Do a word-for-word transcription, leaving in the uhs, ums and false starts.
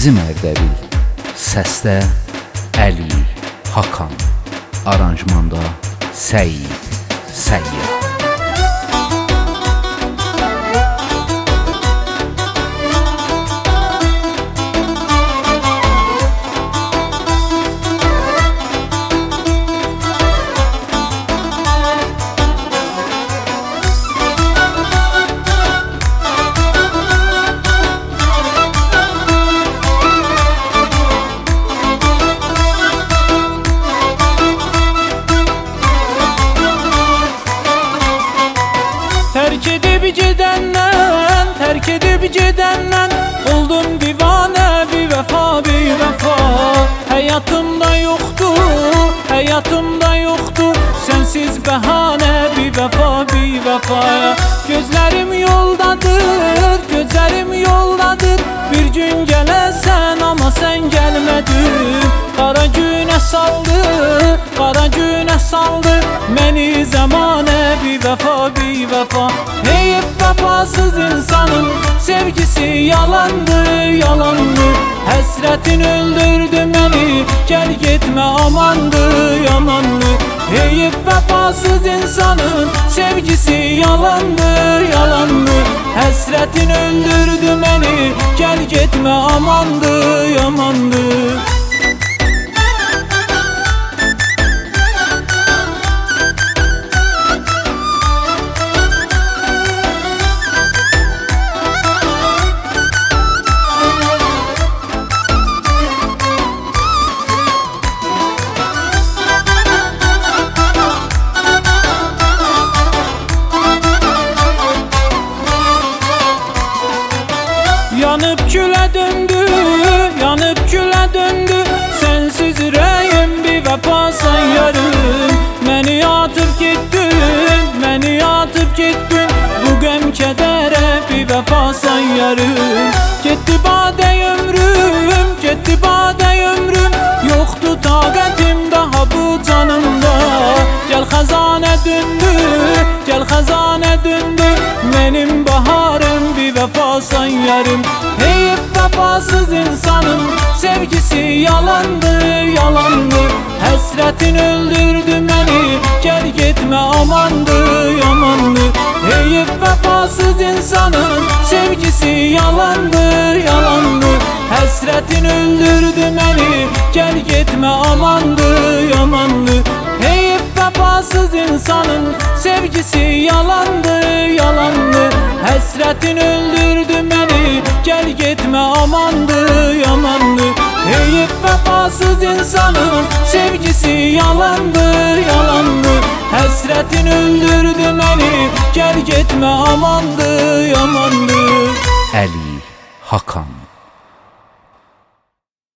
bizim Ərdəbil. Səsdə Əli Hakan, aranjmanda Səid Səyyad. Terk edip gidenden, terk edip gidenden oldum divane, bir vefa, bir vefa. Hayatımda yoktu, hayatımda yoktu sensiz bahane, bir vefa, bir vefa. Gözlerim yoldadır, gözlerim yoldadır. Bir gün gelesen ama sen gelmedin. Kara güne saldı, kara güne saldı beni zamane, bir vefa, bir vefa. Hey vefasız insanın sevgisi yalandı, yalandı. Hasretin öldürdü beni, gel gitme amandı, yamandı. Hey vefasız insanın sevgisi yalandı, yalandı. Hasretin öldürdü beni, gel gitme amandı, yamandı. Yanıp küle döndü, yanıp küle döndü. Sensiz yüreğim bir vefa sayarım. Beni atıp gittin, beni atıp gittin. Bu gem kedere bir vefa sayarım. Gitti bade ömrüm, gitti bade ömrüm. Yoktu takatim daha bu canımda. Gel hazane döndü, gel hazane döndü. Benim baharım bir vefa sayarım. Hey vefasız insanın sevgisi yalandı, yalandı. Hasretin öldürdü beni, gel gitme amandı, yamandı. Hey vefasız insanın sevgisi yalandı, yalandı. Hasretin öldürdü beni, gel gitme amandı, yamandı. Hey vefasız insanın sevgisi yalandı, yalandı. Hasretin öldürdü beni, gel gitme amandı, yamandı. Hey vefasız insanın sevgisi yalandı, yalandı. Hasretin öldürdü beni, gel gitme amandı, yamandı. Əli Hakan.